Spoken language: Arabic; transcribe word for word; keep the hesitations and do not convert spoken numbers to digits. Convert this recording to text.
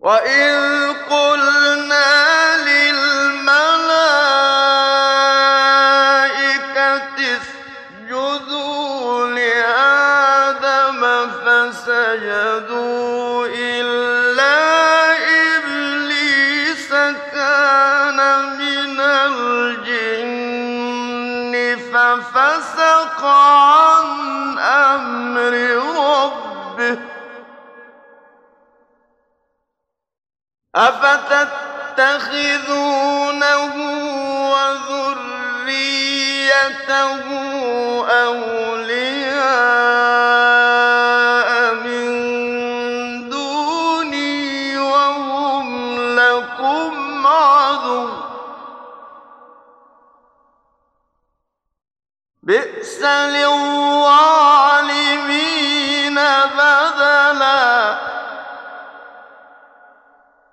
وَإِذْ قُلْنَا لِلْمَلَائِكَةِ اسْجُدُوا لِآدَمَ فَسَجَدُوا إِلَّا إِبْلِيسَ كَانَ مِنَ الْجِنِّ فَفَسَقَ عَنْ أَمْرِ رَبِّهِ. أَفَتَتَّخِذُونَهُ وَذُرِّيَّتَهُ أَوْلِيَاءَ مِن دُونِي وَهُمْ لَكُمْ عَدُوٌّ ۚ بِئْسَ لِلظَّالِمِينَ